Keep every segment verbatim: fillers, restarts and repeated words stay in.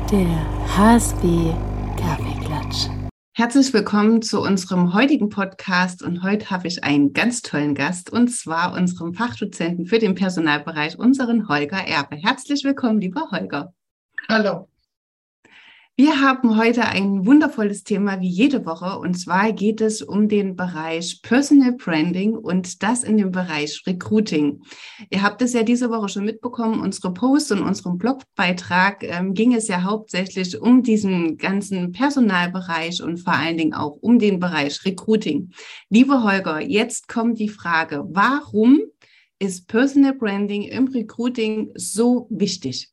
Der H S B Kaffeeklatsch. Herzlich willkommen zu unserem heutigen Podcast und heute habe ich einen ganz tollen Gast und zwar unseren Fachdozenten für den Personalbereich, unseren Holger Erbe. Herzlich willkommen, lieber Holger. Hallo. Wir haben heute ein wundervolles Thema wie jede Woche und zwar geht es um den Bereich Personal Branding und das in dem Bereich Recruiting. Ihr habt es ja diese Woche schon mitbekommen, unsere Post und unserem Blogbeitrag ähm, ging es ja hauptsächlich um diesen ganzen Personalbereich und vor allen Dingen auch um den Bereich Recruiting. Lieber Holger, jetzt kommt die Frage, warum ist Personal Branding im Recruiting so wichtig?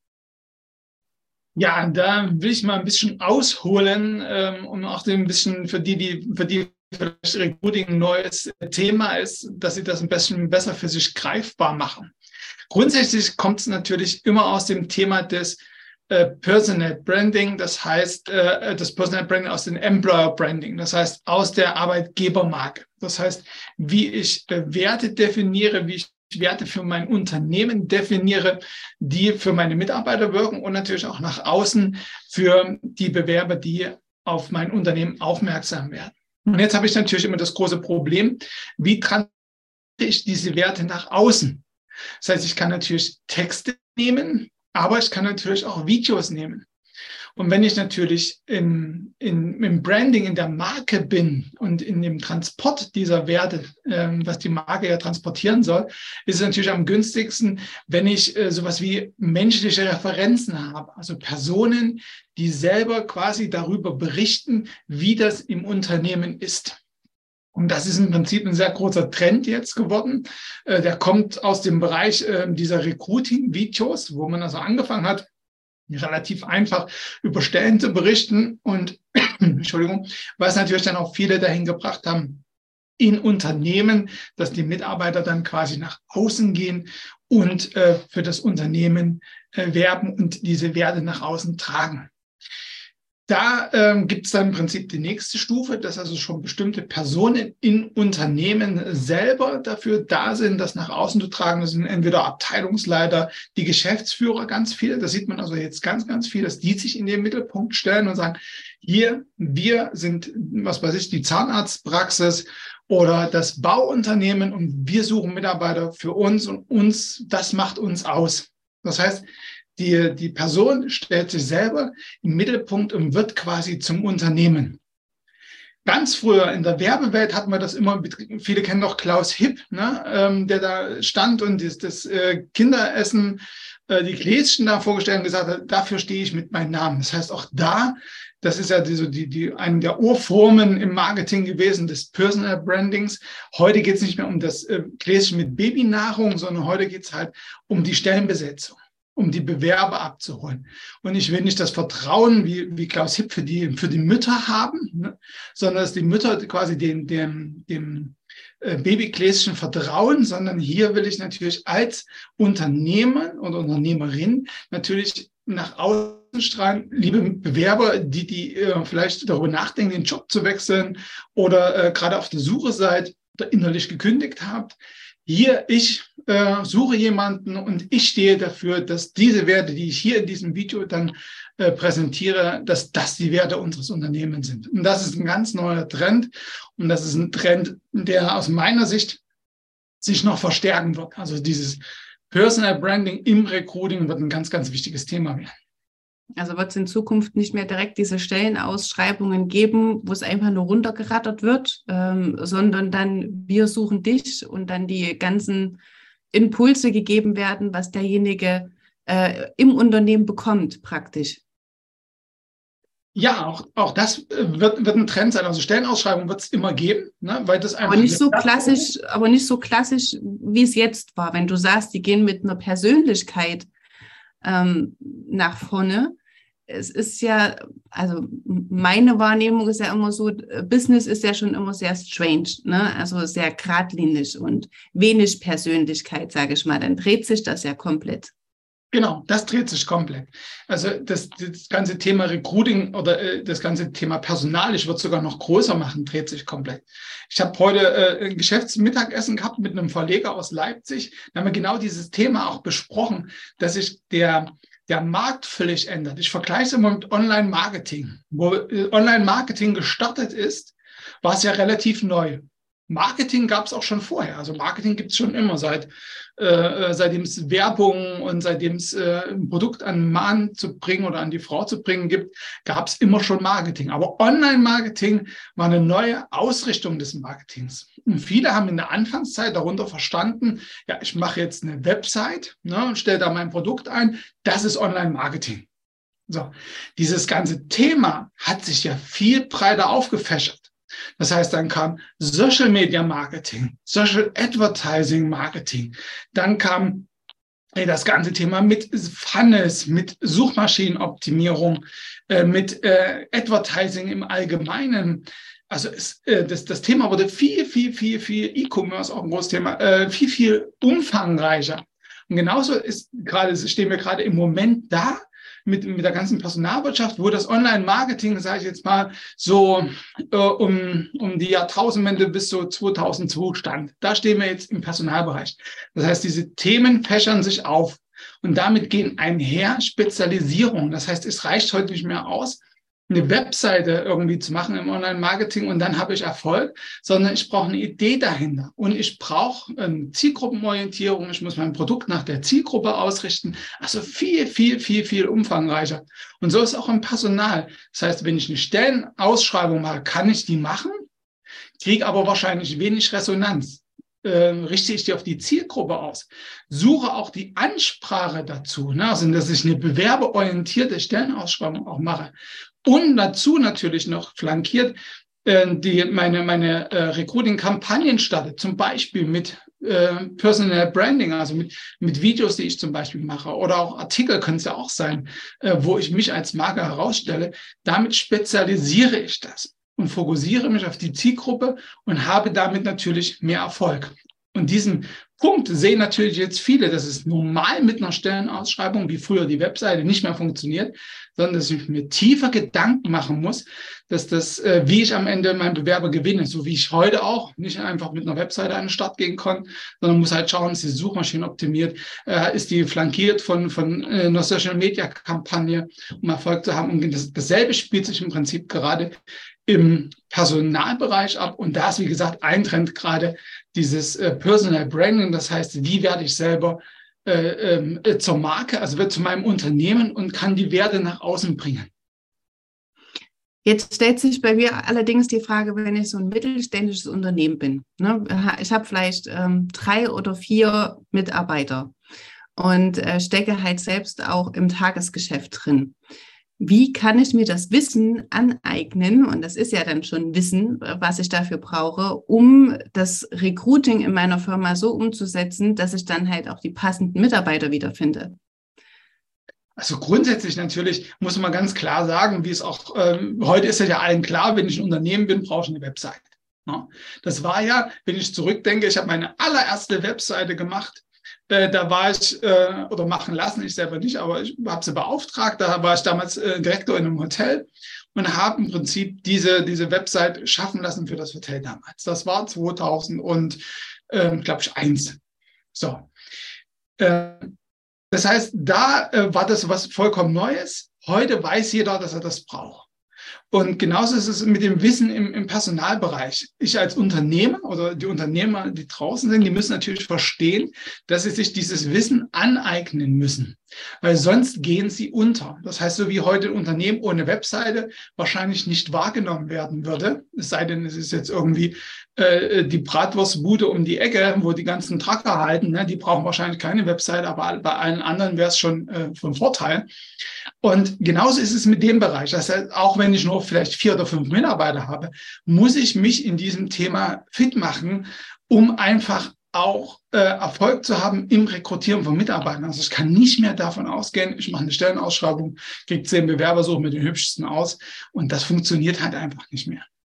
Ja, da will ich mal ein bisschen ausholen, ähm, um auch ein bisschen für die, die für die vielleicht Recruiting ein neues Thema ist, dass sie das ein bisschen besser für sich greifbar machen. Grundsätzlich kommt es natürlich immer aus dem Thema des äh, Personal Branding, das heißt äh, das Personal Branding aus dem Employer Branding, das heißt aus der Arbeitgebermarke. Das heißt, wie ich äh, Werte definiere, wie ich Werte für mein Unternehmen definiere, die für meine Mitarbeiter wirken und natürlich auch nach außen für die Bewerber, die auf mein Unternehmen aufmerksam werden. Und jetzt habe ich natürlich immer das große Problem, wie transportiere ich diese Werte nach außen? Das heißt, ich kann natürlich Texte nehmen, aber ich kann natürlich auch Videos nehmen. Und wenn ich natürlich in, in, im Branding, in der Marke bin und in dem Transport dieser Werte, ähm, was die Marke ja transportieren soll, ist es natürlich am günstigsten, wenn ich äh, sowas wie menschliche Referenzen habe. Also Personen, die selber quasi darüber berichten, wie das im Unternehmen ist. Und das ist im Prinzip ein sehr großer Trend jetzt geworden. Äh, der kommt aus dem Bereich äh, dieser Recruiting-Videos, wo man also angefangen hat, relativ einfach über Stellen zu berichten und, Entschuldigung, was natürlich dann auch viele dahin gebracht haben, in Unternehmen, dass die Mitarbeiter dann quasi nach außen gehen und äh, für das Unternehmen äh, werben und diese Werte nach außen tragen. Da ähm, gibt es dann im Prinzip die nächste Stufe, dass also schon bestimmte Personen in Unternehmen selber dafür da sind, das nach außen zu tragen. Das sind entweder Abteilungsleiter, die Geschäftsführer, ganz viele. Das sieht man also jetzt ganz, ganz viel, dass die sich in den Mittelpunkt stellen und sagen, hier, wir sind, was weiß ich, die Zahnarztpraxis oder das Bauunternehmen und wir suchen Mitarbeiter für uns und uns, das macht uns aus. Das heißt, Die, die Person stellt sich selber im Mittelpunkt und wird quasi zum Unternehmen. Ganz früher in der Werbewelt hatten wir das immer, viele kennen doch Klaus Hipp, ne, ähm, der da stand und das, das äh, Kinderessen, äh, die Gläschen da vorgestellt und gesagt hat, dafür stehe ich mit meinem Namen. Das heißt auch da, das ist ja die, die, die, eine der Urformen im Marketing gewesen, des Personal Brandings. Heute geht es nicht mehr um das äh, Gläschen mit Babynahrung, sondern heute geht es halt um die Stellenbesetzung, um die Bewerber abzuholen. Und ich will nicht das Vertrauen, wie, wie Klaus Hipp, für die, für die Mütter haben, ne, sondern dass die Mütter quasi dem, dem, dem äh, Babygläschen vertrauen, sondern hier will ich natürlich als Unternehmer und Unternehmerin natürlich nach außen strahlen, liebe Bewerber, die, die äh, vielleicht darüber nachdenken, den Job zu wechseln oder äh, gerade auf der Suche seid oder innerlich gekündigt habt. Hier, ich äh, suche jemanden und ich stehe dafür, dass diese Werte, die ich hier in diesem Video dann äh, präsentiere, dass das die Werte unseres Unternehmens sind. Und das ist ein ganz neuer Trend und das ist ein Trend, der aus meiner Sicht sich noch verstärken wird. Also dieses Personal Branding im Recruiting wird ein ganz, ganz wichtiges Thema werden. Also wird es in Zukunft nicht mehr direkt diese Stellenausschreibungen geben, wo es einfach nur runtergerattert wird, ähm, sondern dann wir suchen dich und dann die ganzen Impulse gegeben werden, was derjenige äh, im Unternehmen bekommt praktisch. Ja, auch, auch das wird, wird ein Trend sein. Also Stellenausschreibungen wird es immer geben, ne, weil das einfach. Aber nicht so klassisch, aber nicht so klassisch, wie es jetzt war. Wenn du sagst, die gehen mit einer Persönlichkeit ähm, nach vorne. Es ist ja, also meine Wahrnehmung ist ja immer so, Business ist ja schon immer sehr strange, ne? Also sehr geradlinig und wenig Persönlichkeit, sage ich mal. Dann dreht sich das ja komplett. Genau, das dreht sich komplett. Also das, das ganze Thema Recruiting oder äh, das ganze Thema Personal, ich würde es sogar noch größer machen, dreht sich komplett. Ich habe heute äh, ein Geschäftsmittagessen gehabt mit einem Verleger aus Leipzig. Da haben wir genau dieses Thema auch besprochen, dass sich der der Markt völlig ändert. Ich vergleiche es immer mit Online-Marketing. Wo Online-Marketing gestartet ist, war es ja relativ neu. Marketing gab es auch schon vorher. Also Marketing gibt es schon immer, seit, äh, seitdem es Werbung und seitdem es äh, ein Produkt an den Mann zu bringen oder an die Frau zu bringen gibt, gab es immer schon Marketing. Aber Online-Marketing war eine neue Ausrichtung des Marketings. Und viele haben in der Anfangszeit darunter verstanden, ja, ich mache jetzt eine Website, ne, und stelle da mein Produkt ein. Das ist Online-Marketing. So, dieses ganze Thema hat sich ja viel breiter aufgefächert. Das heißt, dann kam Social Media Marketing, Social Advertising Marketing. Dann kam ey, das ganze Thema mit Funnels, mit Suchmaschinenoptimierung, äh, mit äh, Advertising im Allgemeinen. Also es, äh, das, das Thema wurde viel, viel, viel, viel, E-Commerce auch ein großes Thema, äh, viel, viel umfangreicher. Und genauso ist gerade, stehen wir gerade im Moment da, Mit, mit der ganzen Personalwirtschaft, wo das Online-Marketing, sage ich jetzt mal, so äh, um, um die Jahrtausendwende bis so zweitausendzwei stand. Da stehen wir jetzt im Personalbereich. Das heißt, diese Themen fächern sich auf und damit gehen einher Spezialisierung. Das heißt, es reicht heute nicht mehr aus, eine Webseite irgendwie zu machen im Online-Marketing und dann habe ich Erfolg, sondern ich brauche eine Idee dahinter und ich brauche eine Zielgruppenorientierung, ich muss mein Produkt nach der Zielgruppe ausrichten, also viel, viel, viel, viel umfangreicher. Und so ist es auch im Personal. Das heißt, wenn ich eine Stellenausschreibung mache, kann ich die machen, kriege aber wahrscheinlich wenig Resonanz. Äh, richte ich die auf die Zielgruppe aus, suche auch die Ansprache dazu, ne? Also dass ich eine bewerberorientierte Stellenausschreibung auch mache. Und dazu natürlich noch flankiert, äh, die meine, meine äh, Recruiting-Kampagnen starte, zum Beispiel mit äh, Personal Branding, also mit, mit Videos, die ich zum Beispiel mache, oder auch Artikel können es ja auch sein, äh, wo ich mich als Marke herausstelle. Damit spezialisiere ich das und fokussiere mich auf die Zielgruppe und habe damit natürlich mehr Erfolg. Und diesen Punkt sehen natürlich jetzt viele, dass es normal mit einer Stellenausschreibung, wie früher die Webseite, nicht mehr funktioniert, sondern dass ich mir tiefer Gedanken machen muss, dass das, äh, wie ich am Ende meinen Bewerber gewinne, so wie ich heute auch, nicht einfach mit einer Webseite an den Start gehen kann, sondern muss halt schauen, ist die Suchmaschine optimiert, äh, ist die flankiert von, von äh, einer Social-Media-Kampagne, um Erfolg zu haben. Und das, dasselbe spielt sich im Prinzip gerade im Personalbereich ab. Und da ist, wie gesagt, ein Trend gerade dieses äh, Personal Branding. Das heißt, wie werde ich selber äh, äh, zur Marke, also wird zu meinem Unternehmen und kann die Werte nach außen bringen. Jetzt stellt sich bei mir allerdings die Frage, wenn ich so ein mittelständisches Unternehmen bin. Ne? Ich habe vielleicht ähm, drei oder vier Mitarbeiter und äh, stecke halt selbst auch im Tagesgeschäft drin. Wie kann ich mir das Wissen aneignen? Und das ist ja dann schon Wissen, was ich dafür brauche, um das Recruiting in meiner Firma so umzusetzen, dass ich dann halt auch die passenden Mitarbeiter wiederfinde. Also grundsätzlich natürlich muss man ganz klar sagen, wie es auch, ähm, heute ist ja allen klar, wenn ich ein Unternehmen bin, brauche ich eine Website. Ja, das war ja, wenn ich zurückdenke, ich habe meine allererste Webseite gemacht. Äh, da war ich, äh, oder machen lassen, ich selber nicht, aber ich habe sie beauftragt. Da war ich damals äh, Direktor in einem Hotel und habe im Prinzip diese, diese Website schaffen lassen für das Hotel damals. Das war zweitausend und, äh, glaube ich, eins. So. Äh, das heißt, da äh, war das was vollkommen Neues. Heute weiß jeder, dass er das braucht. Und genauso ist es mit dem Wissen im, im Personalbereich. Ich als Unternehmer oder die Unternehmer, die draußen sind, die müssen natürlich verstehen, dass sie sich dieses Wissen aneignen müssen, weil sonst gehen sie unter. Das heißt, so wie heute ein Unternehmen ohne Webseite wahrscheinlich nicht wahrgenommen werden würde, es sei denn, es ist jetzt irgendwie äh, die Bratwurstbude um die Ecke, wo die ganzen Trucker halten, ne? Die brauchen wahrscheinlich keine Webseite, aber bei allen anderen wäre es schon äh, von Vorteil. Und genauso ist es mit dem Bereich. Das heißt, auch wenn ich nur vielleicht vier oder fünf Mitarbeiter habe, muss ich mich in diesem Thema fit machen, um einfach auch äh, Erfolg zu haben im Rekrutieren von Mitarbeitern. Also ich kann nicht mehr davon ausgehen, ich mache eine Stellenausschreibung, kriege zehn Bewerber, suche mir den hübschesten aus und das funktioniert halt einfach nicht mehr.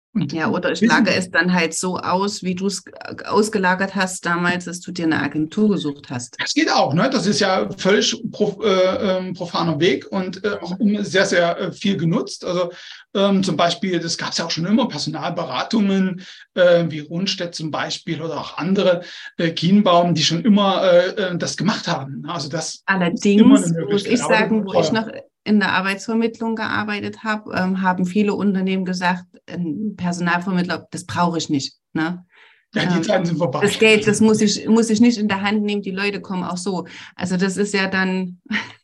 Und ja, oder ich wissen, lage es dann halt so aus, wie du es ausgelagert hast damals, dass du dir eine Agentur gesucht hast. das geht auch, ne? Das ist ja völlig prof, äh, profaner Weg und äh, auch sehr, sehr äh, viel genutzt. Also ähm, zum Beispiel, das gab es ja auch schon immer, Personalberatungen äh, wie Rundstedt zum Beispiel oder auch andere, äh, Kienbaum, die schon immer äh, das gemacht haben. Also das ist immer eine Allerdings muss Möglichkeit. ich Aber das sagen, ist wo ich teuer. noch in der Arbeitsvermittlung gearbeitet habe, ähm, haben viele Unternehmen gesagt, ein Personalvermittler, das brauche ich nicht. Ne? Ja, die Ähm, Zeiten sind vorbei. das Geld, das muss ich, muss ich nicht in der Hand nehmen, die Leute kommen auch so. Also das ist ja dann,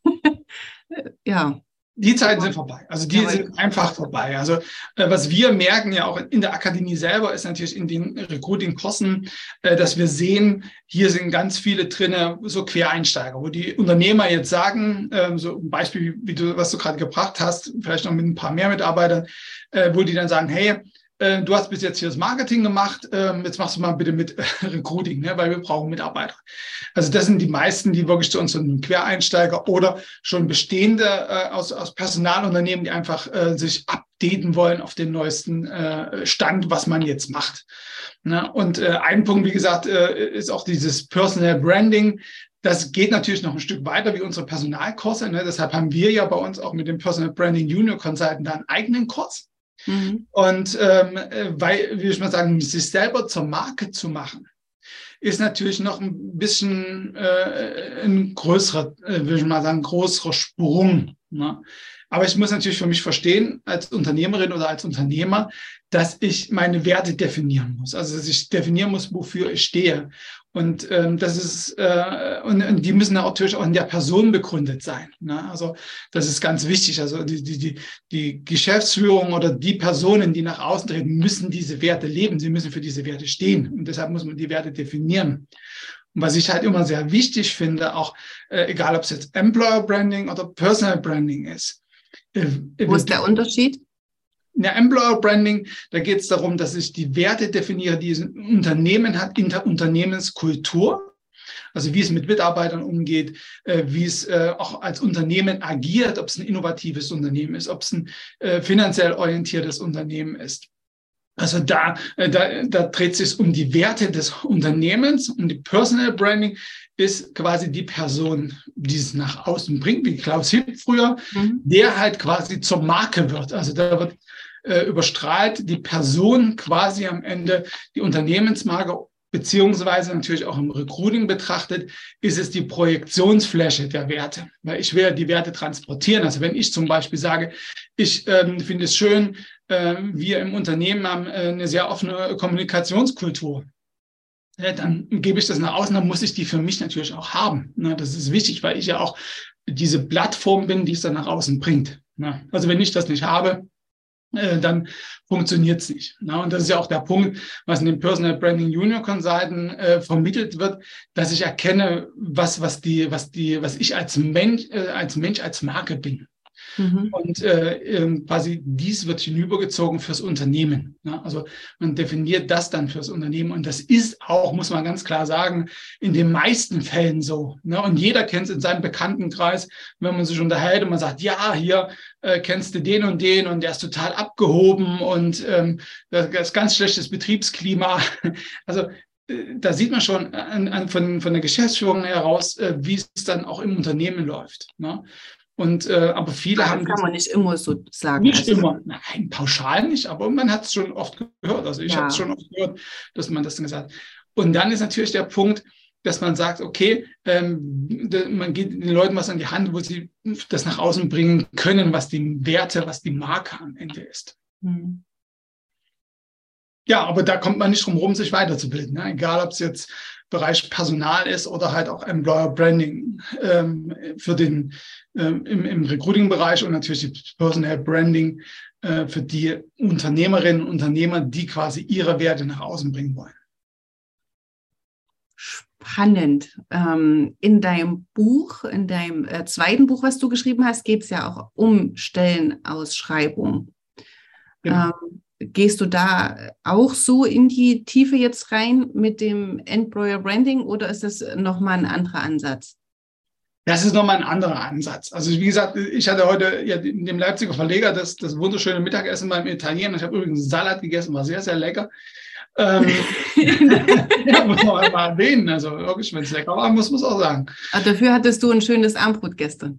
ja. Die Zeiten sind vorbei. Also die Ja, sind einfach vorbei. Also äh, was wir merken ja auch in der Akademie selber ist natürlich in den Recruiting-Kosten, äh, dass wir sehen, hier sind ganz viele drinne, so Quereinsteiger, wo die Unternehmer jetzt sagen, äh, so ein Beispiel, wie du, was du gerade gebracht hast, vielleicht noch mit ein paar mehr Mitarbeitern, äh, wo die dann sagen, hey, du hast bis jetzt hier das Marketing gemacht, jetzt machst du mal bitte mit Recruiting, ne, weil wir brauchen Mitarbeiter. Also das sind die meisten, die wirklich zu uns sind, Quereinsteiger oder schon bestehende äh, aus, aus Personalunternehmen, die einfach äh, sich updaten wollen auf den neuesten äh, Stand, was man jetzt macht. Ne? Und äh, ein Punkt, wie gesagt, äh, ist auch dieses Personal Branding. Das geht natürlich noch ein Stück weiter wie unsere Personalkurse. Ne? Deshalb haben wir ja bei uns auch mit dem Personal Branding Junior Consultant einen eigenen Kurs. Mhm. Und ähm, weil, wie ich mal sagen, sich selber zur Marke zu machen, ist natürlich noch ein bisschen äh, ein größerer, äh, würde ich mal sagen, größerer Sprung. Ne? Aber ich muss natürlich für mich verstehen, als Unternehmerin oder als Unternehmer, dass ich meine Werte definieren muss. Also dass ich definieren muss, wofür ich stehe. Und ähm, das ist äh, und, und die müssen natürlich auch in der Person begründet sein. Ne? Also das ist ganz wichtig. Also die, die, die, die Geschäftsführung oder die Personen, die nach außen treten, müssen diese Werte leben. Sie müssen für diese Werte stehen. Und deshalb muss man die Werte definieren. Und was ich halt immer sehr wichtig finde, auch äh, egal ob es jetzt Employer Branding oder Personal Branding ist. Äh, Wo ist der Unterschied? In der Employer Branding, da geht es darum, dass ich die Werte definiere, die ein Unternehmen hat, in der Unternehmenskultur. Also wie es mit Mitarbeitern umgeht, äh, wie es äh, auch als Unternehmen agiert, ob es ein innovatives Unternehmen ist, ob es ein äh, finanziell orientiertes Unternehmen ist. Also da, äh, da, da dreht es sich um die Werte des Unternehmens und die Personal Branding ist quasi die Person, die es nach außen bringt, wie Klaus Hipp früher, mhm. der halt quasi zur Marke wird. Also da wird äh, überstrahlt die Person quasi am Ende die Unternehmensmarke, beziehungsweise natürlich auch im Recruiting betrachtet, ist es die Projektionsfläche der Werte. Weil ich will ja die Werte transportieren. Also wenn ich zum Beispiel sage, ich ähm, finde es schön, äh, wir im Unternehmen haben äh, eine sehr offene Kommunikationskultur. Ja, dann gebe ich das nach außen, dann muss ich die für mich natürlich auch haben. Na, das ist wichtig, weil ich ja auch diese Plattform bin, die es dann nach außen bringt. Na, also wenn ich das nicht habe, äh, dann funktioniert es nicht. Na, und das ist ja auch der Punkt, was in dem Personal Branding Junior Consultant äh, vermittelt wird, dass ich erkenne, was, was, die, was, die, was ich als Mensch, äh, als Mensch, als Marke bin. Mhm. Und äh, quasi dies wird hinübergezogen fürs Unternehmen. Ne? Also man definiert das dann fürs Unternehmen. Und das ist auch, muss man ganz klar sagen, in den meisten Fällen so. Ne? Und jeder kennt es in seinem Bekanntenkreis, wenn man sich unterhält und man sagt, ja, hier äh, kennst du den und den und der ist total abgehoben und ähm, das ist ganz schlechtes Betriebsklima. Also da sieht man schon an, an, von, von der Geschäftsführung heraus, äh, wie es dann auch im Unternehmen läuft. Ne? Und, äh, aber viele ja, haben das kann man nicht immer so sagen. Nicht also. immer, nein, pauschal nicht, aber man hat es schon oft gehört. Also ich ja. habe es schon oft gehört, dass man das gesagt hat. Und dann ist natürlich der Punkt, dass man sagt, okay, ähm, man geht den Leuten was an die Hand, wo sie das nach außen bringen können, was die Werte, was die Marke am Ende ist. Mhm. Ja, aber da kommt man nicht drum herum, sich weiterzubilden. Ne? Egal, ob es jetzt Bereich Personal ist oder halt auch Employer Branding ähm, für den ähm, im, im Recruiting-Bereich und natürlich Personal Branding äh, für die Unternehmerinnen und Unternehmer, die quasi ihre Werte nach außen bringen wollen. Spannend. Ähm, in deinem Buch, in deinem äh, zweiten Buch, was du geschrieben hast, geht es ja auch um Stellenausschreibung. Genau. Ähm, Gehst du da auch so in die Tiefe jetzt rein mit dem Employer Branding oder ist das nochmal ein anderer Ansatz? Das ist nochmal ein anderer Ansatz. Also wie gesagt, ich hatte heute ja in dem Leipziger Verleger das, das wunderschöne Mittagessen beim Italiener. Ich habe übrigens einen Salat gegessen, war sehr, sehr lecker. Ähm, ja, muss man mal erwähnen. Also wirklich, wenn es lecker war, muss man es auch sagen. Aber dafür hattest du ein schönes Armbrot gestern.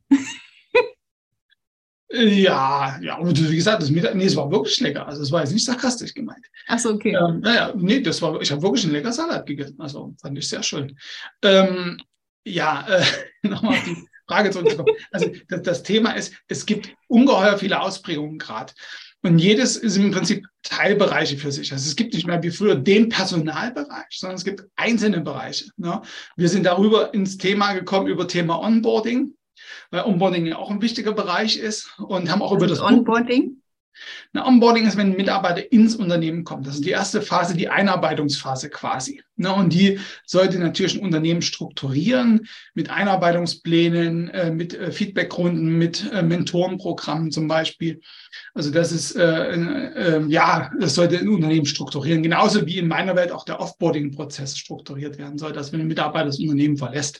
Ja, ja, und wie gesagt, das Mittag, nee, es war wirklich lecker. Also es war jetzt nicht sarkastisch gemeint. Ach so, okay. Ähm, naja, nee, das war, ich habe wirklich einen leckeren Salat gegessen. Also fand ich sehr schön. Ähm, ja, äh, nochmal auf die Frage zurückzukommen. Also das, das Thema ist, es gibt ungeheuer viele Ausprägungen gerade. Und jedes ist im Prinzip Teilbereiche für sich. Also es gibt nicht mehr wie früher den Personalbereich, sondern es gibt einzelne Bereiche. Ne? Wir sind darüber ins Thema gekommen, über Thema Onboarding, weil Onboarding ja auch ein wichtiger Bereich ist und haben auch Was über ist das Onboarding. Na, Onboarding ist, wenn ein Mitarbeiter ins Unternehmen kommt. Das ist die erste Phase, die Einarbeitungsphase quasi. Ne, und die sollte natürlich ein Unternehmen strukturieren mit Einarbeitungsplänen, äh, mit äh, Feedbackrunden, mit äh, Mentorenprogrammen zum Beispiel. Also das ist, äh, äh, ja, das sollte ein Unternehmen strukturieren. Genauso wie in meiner Welt auch der Offboarding-Prozess strukturiert werden soll, dass wenn ein Mitarbeiter das Unternehmen verlässt.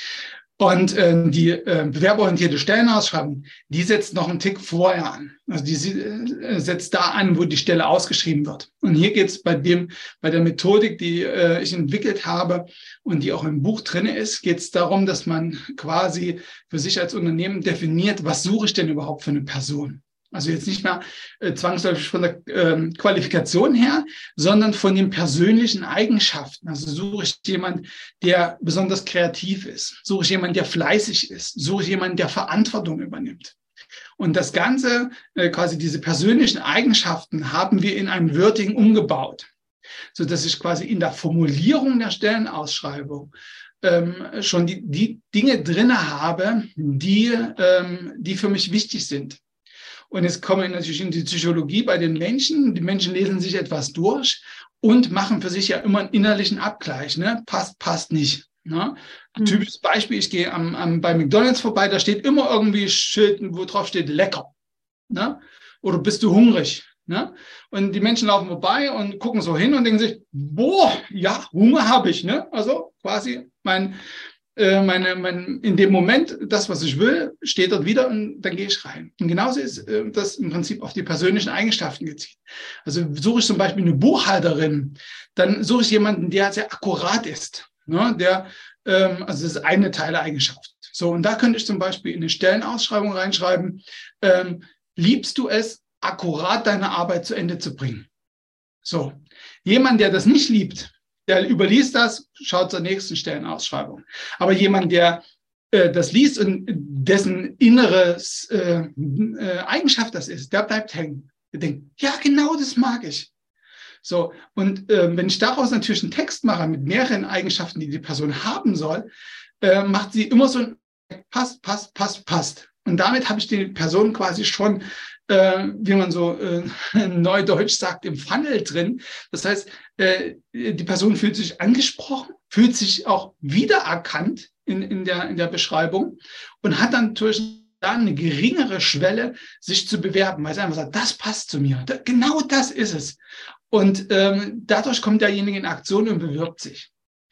Und äh, die äh, bewerberorientierte Stellenausschreibung, die setzt noch einen Tick vorher an. Also die äh, setzt da an, wo die Stelle ausgeschrieben wird. Und hier geht es bei dem, bei der Methodik, die äh, ich entwickelt habe und die auch im Buch drin ist, geht es darum, dass man quasi für sich als Unternehmen definiert, was suche ich denn überhaupt für eine Person? Also jetzt nicht mehr äh, zwangsläufig von der äh, Qualifikation her, sondern von den persönlichen Eigenschaften. Also suche ich jemanden, der besonders kreativ ist, suche ich jemanden, der fleißig ist, suche ich jemanden, der Verantwortung übernimmt. Und das Ganze, äh, quasi diese persönlichen Eigenschaften, haben wir in ein Wording umgebaut, sodass ich quasi in der Formulierung der Stellenausschreibung ähm, schon die, die Dinge drin habe, die, ähm, die für mich wichtig sind. Und jetzt kommen wir natürlich in die Psychologie bei den Menschen. Die Menschen lesen sich etwas durch und machen für sich ja immer einen innerlichen Abgleich. Ne? Passt, passt nicht. Ne? Mhm. Typisches Beispiel, ich gehe am, am, bei McDonald's vorbei, da steht immer irgendwie Schild, wo drauf steht lecker. Ne? Oder bist du hungrig? Ne? Und die Menschen laufen vorbei und gucken so hin und denken sich, boah, ja, Hunger habe ich. Ne? Also quasi mein... Meine, mein, in dem Moment, das, was ich will, steht dort wieder und dann gehe ich rein. Und genauso ist äh, das im Prinzip auf die persönlichen Eigenschaften gezielt. Also suche ich zum Beispiel eine Buchhalterin, dann suche ich jemanden, der sehr akkurat ist. Ne? Der, ähm, also das ist eine Teileigenschaft. So, und da könnte ich zum Beispiel in eine Stellenausschreibung reinschreiben, ähm, liebst du es, akkurat deine Arbeit zu Ende zu bringen? So, jemand, der das nicht liebt, der überliest das, schaut zur nächsten Stellenausschreibung. Aber jemand, der äh, das liest und dessen inneres äh, äh, Eigenschaft das ist, der bleibt hängen. Der denkt, ja, genau das mag ich. So, und äh, wenn ich daraus natürlich einen Text mache mit mehreren Eigenschaften, die die Person haben soll, äh, macht sie immer so ein passt, passt, passt, passt. Und damit habe ich die Person quasi schon, äh, wie man so äh, neudeutsch sagt, im Funnel drin. Das heißt, äh, die Person fühlt sich angesprochen, fühlt sich auch wiedererkannt in, in, der, in der Beschreibung und hat dann natürlich dann eine geringere Schwelle, sich zu bewerben, weil sie einfach sagt, das passt zu mir. Da, genau das ist es. Und ähm, dadurch kommt derjenige in Aktion und bewirbt sich.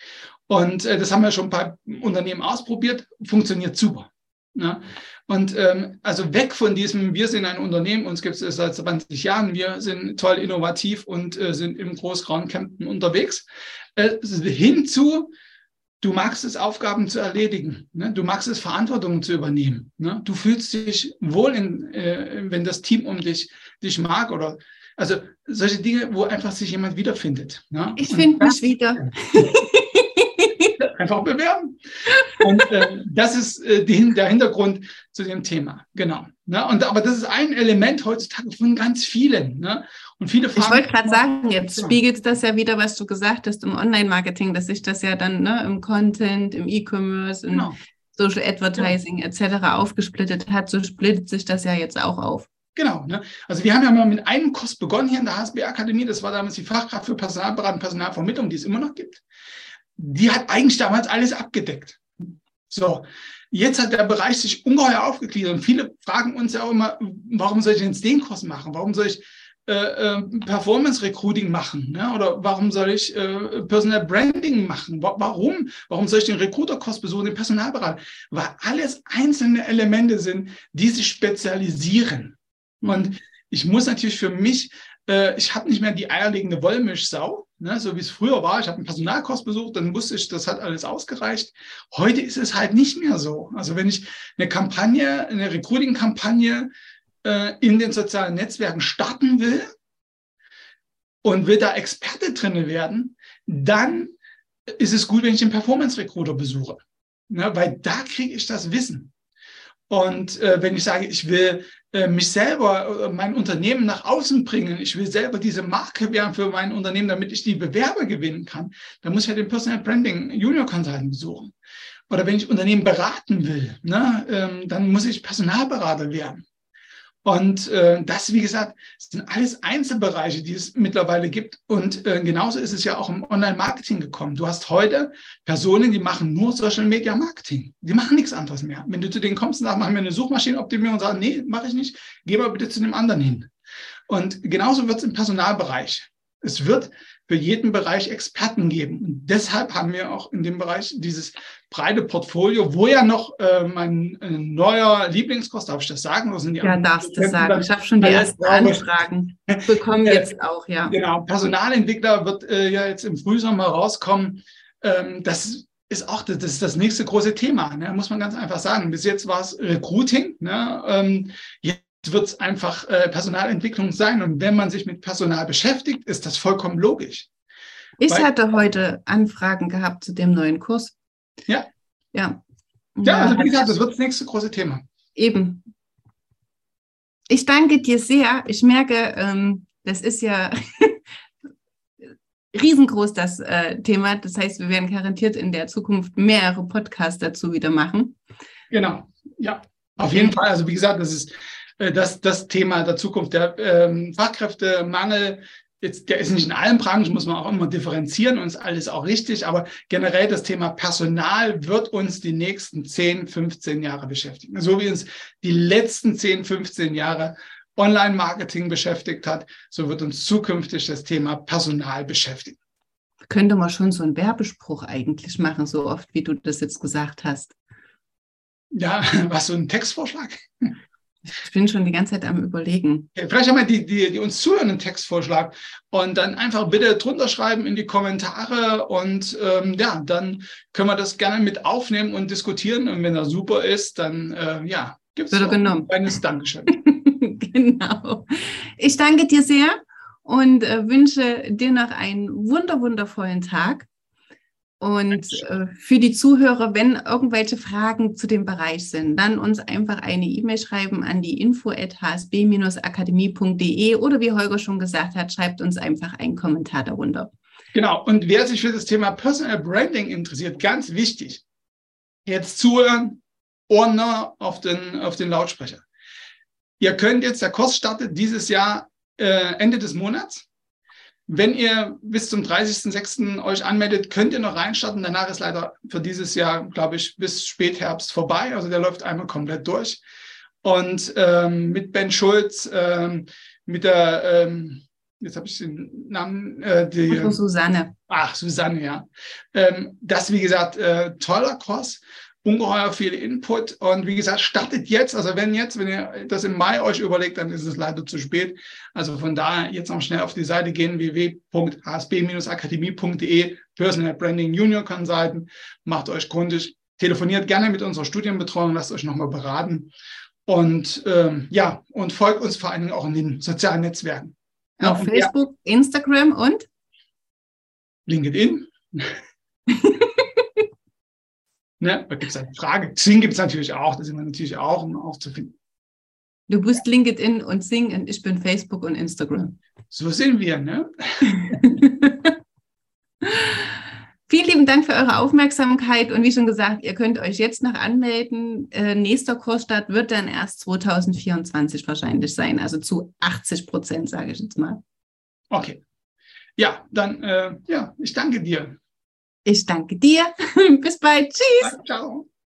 Und äh, das haben wir schon ein paar Unternehmen ausprobiert, funktioniert super. Ne? Und ähm, also weg von diesem, wir sind ein Unternehmen, uns gibt es seit zwanzig Jahren, wir sind toll innovativ und äh, sind im Großraum Kempten unterwegs, äh, hin zu, du magst es, Aufgaben zu erledigen, ne? Du magst es, Verantwortung zu übernehmen. Ne? Du fühlst dich wohl, in, äh, wenn das Team um dich, dich mag oder also solche Dinge, wo einfach sich jemand wiederfindet. Ne? Ich finde mich wieder. Einfach bewerben. Und äh, das ist äh, die, der Hintergrund zu dem Thema. Genau. Ne? Und, aber das ist ein Element heutzutage von ganz vielen. Ne? Und viele ich wollte gerade sagen, jetzt spiegelt das ja wieder, was du gesagt hast im Online-Marketing, dass sich das ja dann ne, im Content, im E-Commerce, im genau. Social Advertising ja. et cetera aufgesplittet hat. So splittet sich das ja jetzt auch auf. Genau. Ne? Also wir haben ja mal mit einem Kurs begonnen hier in der H S B Akademie. Das war damals die Fachkraft für Personalberatung, Personalvermittlung, die es immer noch gibt. Die hat eigentlich damals alles abgedeckt. So, jetzt hat der Bereich sich ungeheuer aufgegliedert und viele fragen uns ja auch immer, warum soll ich jetzt den Kurs machen? Warum soll ich äh, äh, Performance Recruiting machen? Ne? Oder warum soll ich äh, Personal Branding machen? Wa- warum? Warum soll ich den Recruiter-Kurs besuchen, den Personalberater? Weil alles einzelne Elemente sind, die sich spezialisieren. Mhm. Und ich muss natürlich für mich, äh, ich habe nicht mehr die eierlegende Wollmilchsau, ne? So wie es früher war. Ich habe einen Personalkurs besucht, dann wusste ich, das hat alles ausgereicht. Heute ist es halt nicht mehr so. Also wenn ich eine Kampagne, eine Recruiting-Kampagne in den sozialen Netzwerken starten will und will da Experte drin werden, dann ist es gut, wenn ich den Performance Recruiter besuche, ne, weil da kriege ich das Wissen. Und äh, wenn ich sage, ich will äh, mich selber, äh, mein Unternehmen nach außen bringen, ich will selber diese Marke werden für mein Unternehmen, damit ich die Bewerber gewinnen kann, dann muss ich ja den Personal Branding Junior Consultant besuchen. Oder wenn ich Unternehmen beraten will, ne, ähm, dann muss ich Personalberater werden. Und äh, das, wie gesagt, sind alles Einzelbereiche, die es mittlerweile gibt. Und äh, genauso ist es ja auch im Online-Marketing gekommen. Du hast heute Personen, die machen nur Social-Media-Marketing. Die machen nichts anderes mehr. Wenn du zu denen kommst und sagst, machen wir eine Suchmaschinenoptimierung und sagst, nee, mache ich nicht, geh mal bitte zu dem anderen hin. Und genauso wird es im Personalbereich. Es wird für jeden Bereich Experten geben. Und deshalb haben wir auch in dem Bereich dieses breite Portfolio, wo ja noch äh, mein äh, neuer Lieblingskurs, darf ich das sagen? Das sind die ja, darfst du sagen. Ich habe schon die ersten Anfragen bekommen jetzt auch, ja. Genau, Personalentwickler wird äh, ja jetzt im Frühsommer rauskommen. Ähm, das ist auch das, das, ist das nächste große Thema, ne? Muss man ganz einfach sagen. Bis jetzt war es Recruiting, ne? ähm, jetzt wird es einfach äh, Personalentwicklung sein. Und wenn man sich mit Personal beschäftigt, ist das vollkommen logisch. Ich Weil, hatte heute Anfragen gehabt zu dem neuen Kurs. Ja. Ja, ja, also wie gesagt, das wird das nächste große Thema. Eben. Ich danke dir sehr. Ich merke, ähm, das ist ja riesengroß, das äh, Thema. Das heißt, wir werden garantiert in der Zukunft mehrere Podcasts dazu wieder machen. Genau, ja, auf jeden Fall. Also wie gesagt, das ist äh, das, das Thema der Zukunft. Der ähm, Fachkräftemangel, jetzt, der ist nicht in allen Branchen, muss man auch immer differenzieren und ist alles auch richtig. Aber generell das Thema Personal wird uns die nächsten zehn, fünfzehn Jahre beschäftigen. So wie uns die letzten zehn, fünfzehn Jahre Online-Marketing beschäftigt hat, so wird uns zukünftig das Thema Personal beschäftigen. Könnte man schon so einen Werbespruch eigentlich machen, so oft, wie du das jetzt gesagt hast. Ja, was, so ein Textvorschlag? Ich bin schon die ganze Zeit am Überlegen. Okay, vielleicht haben wir die, die, die uns zuhören, einen Textvorschlag und dann einfach bitte drunter schreiben in die Kommentare und ähm, ja, dann können wir das gerne mit aufnehmen und diskutieren und wenn er super ist, dann äh, ja, gibt es ein kleines Dankeschön. Genau. Ich danke dir sehr und äh, wünsche dir noch einen wunder, wundervollen Tag. Und äh, für die Zuhörer, wenn irgendwelche Fragen zu dem Bereich sind, dann uns einfach eine E-Mail schreiben an die info at h s b akademie punkt d e oder wie Holger schon gesagt hat, schreibt uns einfach einen Kommentar darunter. Genau, und wer sich für das Thema Personal Branding interessiert, ganz wichtig, jetzt zuhören, Ohren auf den, auf den Lautsprecher. Ihr könnt jetzt, der Kurs startet dieses Jahr äh, Ende des Monats. Wenn ihr bis zum dreißigsten sechsten euch anmeldet, könnt ihr noch reinstarten. Danach ist leider für dieses Jahr, glaube ich, bis Spätherbst vorbei. Also der läuft einmal komplett durch. Und ähm, mit Ben Schulz, ähm, mit der, ähm, jetzt habe ich den Namen, äh, die Ach, Susanne. Ach, Susanne, ja. Ähm, das, wie gesagt, äh, toller Kurs. Ungeheuer viel Input und wie gesagt, startet jetzt, also wenn jetzt, wenn ihr das im Mai euch überlegt, dann ist es leider zu spät. Also von daher jetzt noch schnell auf die Seite gehen, w w w punkt h s b akademie punkt d e, Personal Branding Junior Consultant, macht euch kundig, telefoniert gerne mit unserer Studienbetreuung, lasst euch nochmal beraten und ähm, ja, und folgt uns vor allen Dingen auch in den sozialen Netzwerken. Ja, auf Facebook, ja. Instagram und LinkedIn. Ne, da gibt es eine Frage. Xing gibt es natürlich auch, das sind wir natürlich auch, um auch zu finden. Du bist LinkedIn und Xing und ich bin Facebook und Instagram. So sind wir, ne? Vielen lieben Dank für eure Aufmerksamkeit und wie schon gesagt, ihr könnt euch jetzt noch anmelden. Äh, nächster Kursstart wird dann erst zwanzig vierundzwanzig wahrscheinlich sein, also zu achtzig Prozent, sage ich jetzt mal. Okay. Ja, dann, äh, ja, ich danke dir. Ich danke dir. Bis bald. Tschüss. Ciao.